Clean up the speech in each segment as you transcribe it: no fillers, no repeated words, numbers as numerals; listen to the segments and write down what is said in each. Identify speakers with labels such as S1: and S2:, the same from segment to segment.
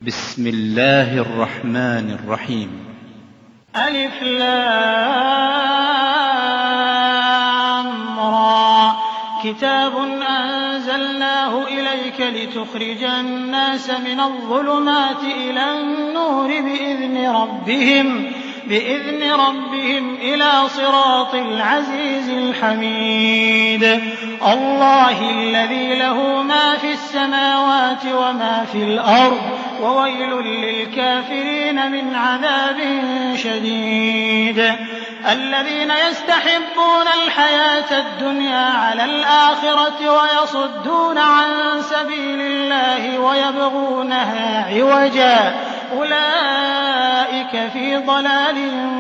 S1: بسم الله الرحمن الرحيم.
S2: ألف لام را. كتاب أنزلناه إليك لتخرج الناس من الظلمات إلى النور بإذن ربهم إلى صراط العزيز الحميد. الله الذي له ما في السماوات وما في الأرض وويل للكافرين من عذاب شديد. الذين يستحبون الحياة الدنيا على الآخرة ويصدون عن سبيل الله ويبغونها عوجا أولئك في ضلال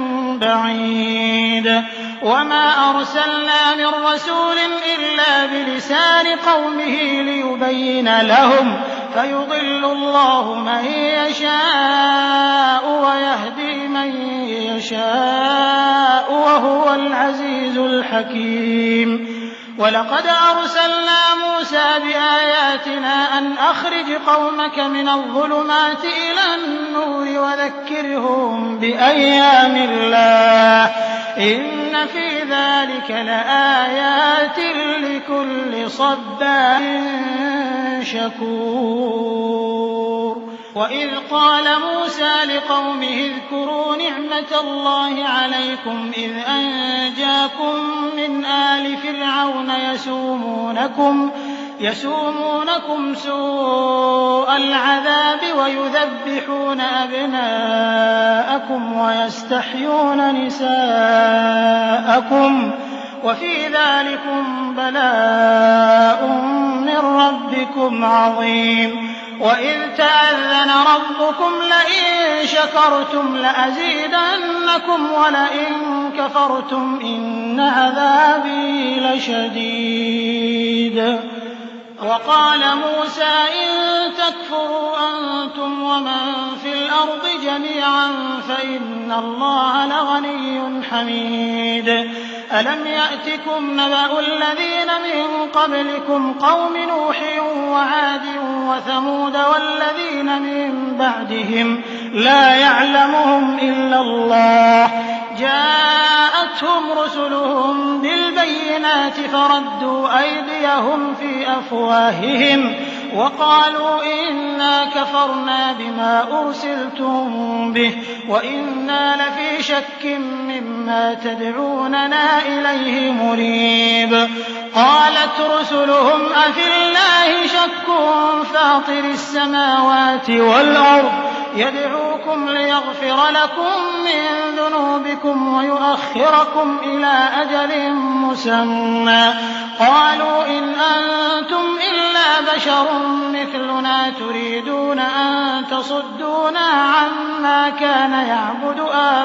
S2: بعيد. وما أرسلنا من رسول إلا بلسان قومه ليبين لهم فيضل الله من يشاء ويهدي من يشاء وهو العزيز الحكيم. ولقد أرسلنا موسى بآياتنا أن أخرج قومك من الظلمات إلى النور وذكرهم بأيام الله إن في ذلك لآيات لكل صبار شكور. وإذ قال موسى لقومه اذكروا نعمة الله عليكم إذ أنجاكم من آل فرعون يسومونكم سوء العذاب ويذبحون أبناءكم ويستحيون نساءكم وفي ذلكم بلاء من ربكم عظيم. وإذ تأذن ربكم لئن شكرتم لأزيدنكم ولئن كفرتم إن عذابي لشديد. وقال موسى إن تكفروا أنتم ومن في الأرض جميعا فإن الله لغني حميد. ألم يأتكم نبأ الذين من قبلكم قوم نوح وعاد وثمود والذين من بعدهم لا يعلمهم إلا الله جاءتهم رسلهم بالبينات فردوا أيديهم في أفواههم وقالوا إنا كفرنا بما أرسلتم به وإنا لفي شك مما تدعوننا إليه مريب. قالت رسلهم أفي الله شك فاطر السماوات والأرض يدعوكم ليغفر لكم من ذنوبكم ويؤخركم إلى أجل مسمى قالوا إن أنتم إلا بشر مثلنا تريدون أن تصدونا عما كان يعبد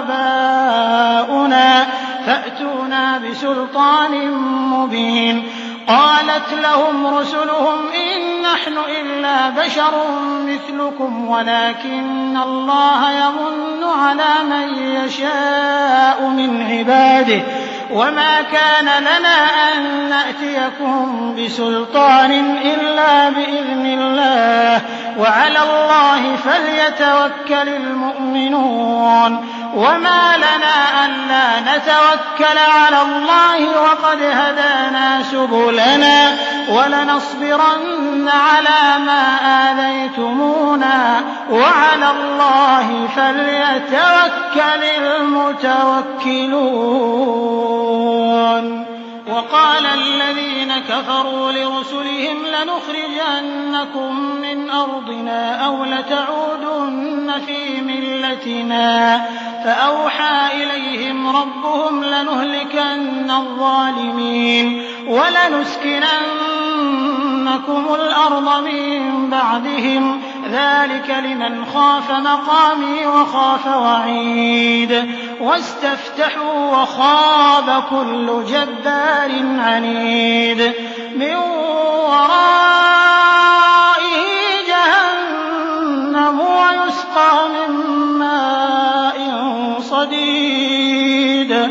S2: آباؤنا فأتونا بسلطان مبين. قالت لهم رسلهم إن نحن إلا بشر مثلكم ولكن الله يمن على من يشاء من عباده وما كان لنا أن نأتيكم بسلطان إلا بإذن الله وعلى الله فليتوكل المؤمنون. وما لنا ألا نتوكل على الله وقد هدانا سبلنا ولنصبرن على ما آذيتمونا وعلى الله فليتوكل المتوكلون. وقال الذين كفروا لرسلهم لنخرجنكم من أرضنا أو لتعودن في ملتنا فأوحى إليهم ربهم لنهلكن الظالمين ولنسكننكم الأرض من بعدهم ذلك لمن خاف مقامي وخاف وعيد. واستفتحوا وخاب كل جبار عنيد من ورائه جهنم ويسقى من ماء صديد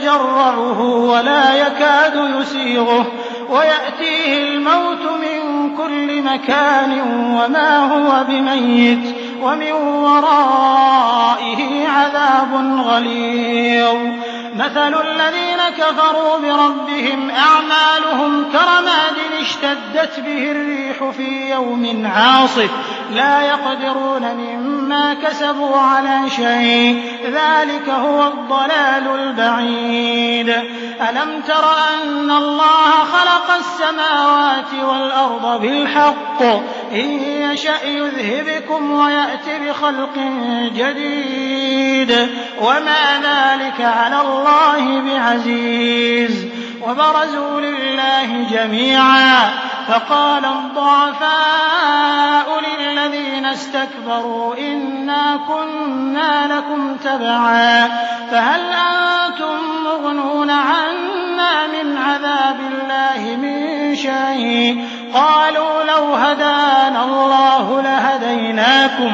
S2: يتجرعه ولا يكاد يسيغه ويأتيه الموت من من كل مكان وما هو بميت ومن ورائه عذاب غليظ. مثل الذين كفروا بربهم أعمالهم كرماد اشتدت به الريح في يوم عاصف لا يقدرون مما كسبوا على شيء ذلك هو الضلال البعيد. ألم تر أن الله خلق السماوات والأرض بالحق إن يشأ يذهبكم ويأت بخلق جديد وما ذلك على الله بعزيز. وبرزوا لله جميعا فقال الضعفاء للذين استكبروا إنا كنا لكم تبعا فهل أنتم مغنون عنا من عذاب الله من شيء قالوا لو هدانا الله لهديناكم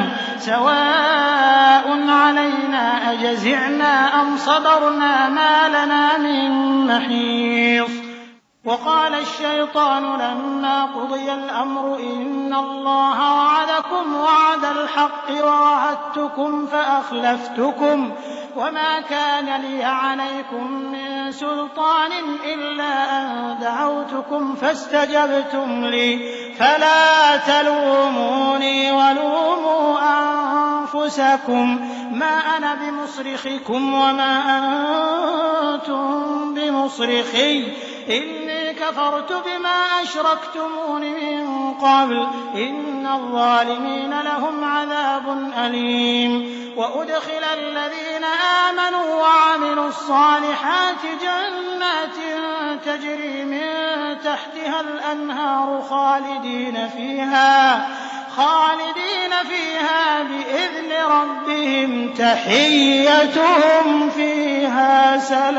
S2: سواء علينا أجزعنا أم صبرنا ما لنا من محيص. وقال الشيطان لما قضي الأمر إن الله وعدكم وعد الحق ووعدتكم فأخلفتكم وما كان لي عليكم من سلطان إلا أن دعوتكم فاستجبتم لي فلا تلوموني ولوموا أنفسكم ما أنا بمصرخكم وما أنتم بمصرخي إني كفرت بما أشركتمون من قبل إن الظالمين لهم عذاب أليم. وأدخل الذين آمنوا وعملوا الصالحات جنات تجري من تحتها الأنهار خالدين فيها بإذن ربهم تحيتهم فيها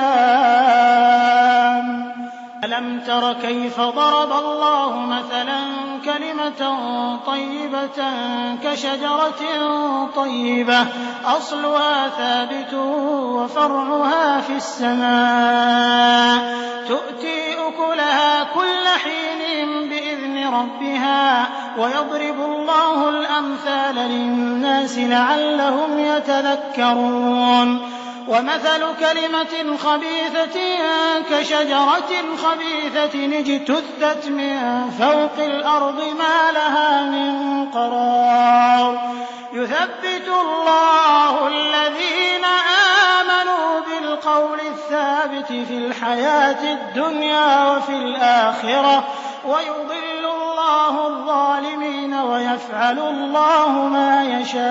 S2: سلام. ألم تر كيف ضرب الله مثلا كلمة طيبة كشجرة طيبة أصلها ثابت وفرعها في السماء تؤتي أكلها كل حين بإذن ربها ويضرب الله الأمثال للناس لعلهم يتذكرون. ومثل كلمة خبيثة كشجرة خبيثة اجتثت من فوق الأرض ما لها من قرار يثبت الله الذين آمنوا بالقول الثابت في الحياة الدنيا وفي الآخرة ويضل الله الظالمين ويفعل الله ما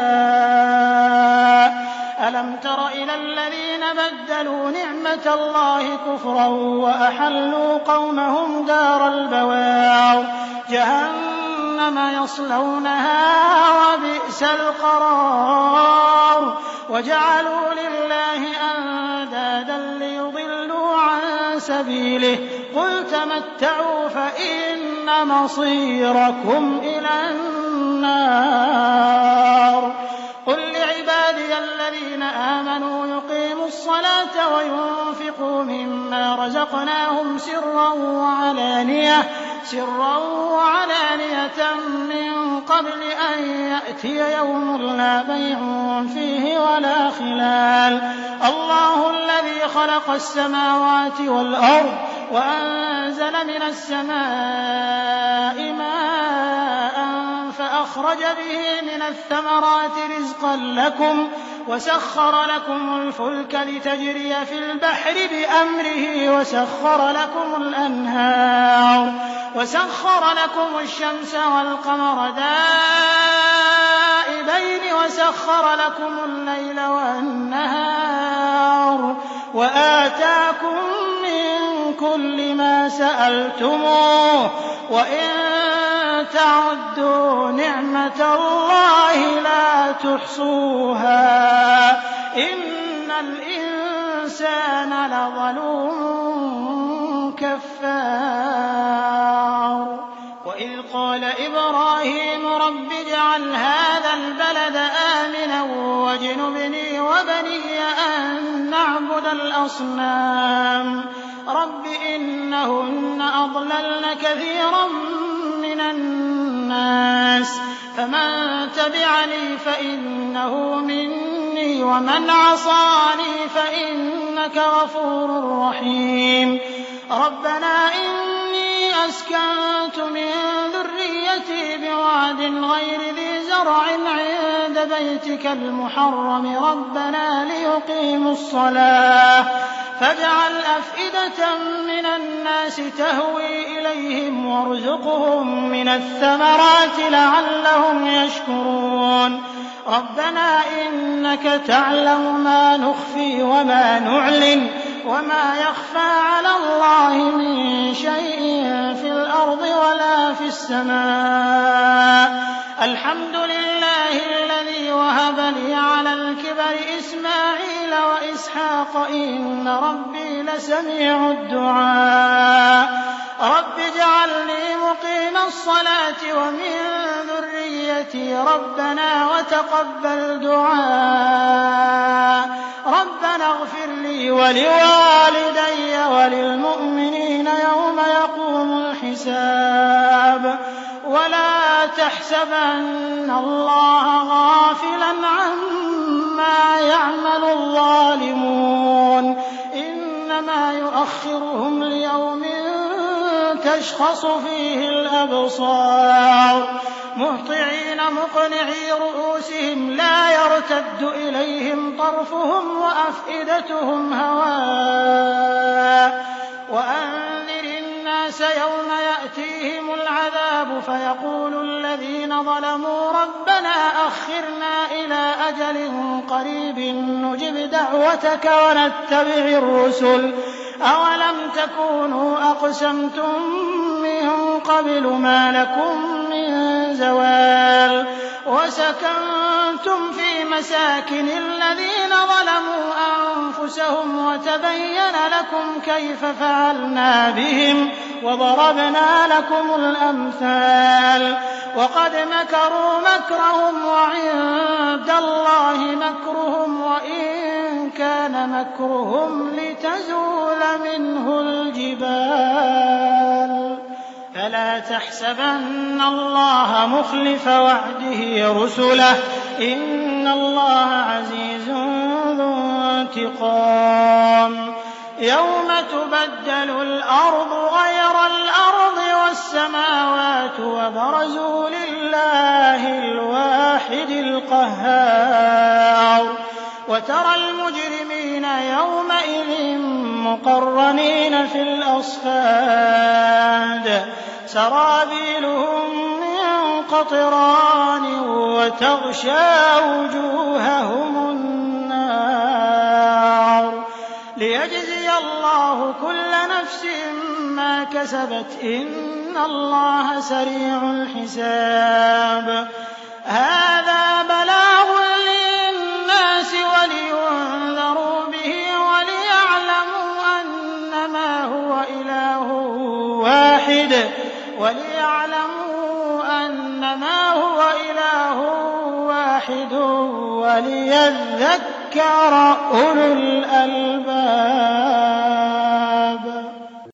S2: يشاء. ألم تر إلى الذين بدلوا نعمة الله كفرا وأحلوا قومهم دار البوار جهنم يصلونها وبئس القرار وجعلوا لله أندادا ليضلوا عن سبيله قل تمتعوا فإن مصيركم إلى النار. قل لعبادي الذين آمنوا يقيموا الصلاة وينفقوا مما رزقناهم سرا وعلانية من قبل أن يأتي يوم لا بيع فيه ولا خلال. الله الذي خلق السماوات والأرض وأنزل من السماء ماء فأخرج به من الثمرات رزقا لكم وسخر لكم الفلك لتجري في البحر بأمره وسخر لكم الأنهار وسخر لكم الشمس والقمر دائبين وسخر لكم الليل والنهار وآتاكم من كل ما سألتموه وإن تعدوا نعمة الله لا تحصوها إن الإنسان لظلوم كفار. وإذ قال إبراهيم رب اجعل هذا البلد آمنا واجنبني وبني أن نعبد الأصنام رب إنهن أضللن كثيرا من مِنَ النَّاسِ فَمَن تَبِعَنِي فَإِنَّهُ مِنِّي وَمَنْ عَصَانِي فَإِنَّكَ غَفُورٌ رَّحِيمٌ رَبَّنَا إِنِّي أَسْكَنتُ مِن ذُرِّيَّتِي بِوَادٍ غَيْرِ ذِي زَرْعٍ عِندَ بَيْتِكَ الْمُحَرَّمِ رَبَّنَا لِيُقِيمُوا الصَّلَاةَ فاجعل أفئدة من الناس تهوي إليهم وارزقهم من الثمرات لعلهم يشكرون ربنا إنك تعلم ما نخفي وما نعلن وما يخفى على الله من شيء في الأرض ولا في السماء الحمد لله الذي وهب لي على الكبر إسماعيل وإسحاق إن ربي لسميع الدعاء رب اجعلني مقيم الصلاة ومن ذريتي ربنا وتقبل دعاء ربنا اغفر لي ولوالدي وللمؤمنين يوم يقوم الحساب ولا تحسبن الله غافلا عما يعمل الظالمون إنما يؤخرهم ليوم تشخص فيه الأبصار مهطعين مقنعي رؤوسهم لا يرتد إليهم طرفهم وأفئدتهم هواء وأنذر الناس يوم يأتيهم العذاب فيقول الذين ظلموا ربنا أخرنا إلى أجل قريب نجب دعوتك ونتبع الرسل أولم تكونوا أقسمتم من قبل ما لكم من زوال وسكنتم في مساكن الذين ظلموا أنفسهم وتبين لكم كيف فعلنا بهم وضربنا لكم الأمثال وقد مكروا مكرهم وعند الله مكرهم وإن كان مكرهم لتزول منه الجبال فلا تحسبن الله مخلف وعده رسله إن الله عزيز ذو انتقام يوم تبدل الأرض غير الأرض والسماوات وبرزوا لله الواحد القهار وترى المجرمين يومئذ مقرنين في الأصفاد سرابيلهم من قطران وتغشى وجوههم النار ليجزي الله كل نفس ما كسبت إن الله سريع الحساب هذا بلاغ للناس ولينذروا به وليعلموا أنما هو إله واحد وليذكر أولو الألباب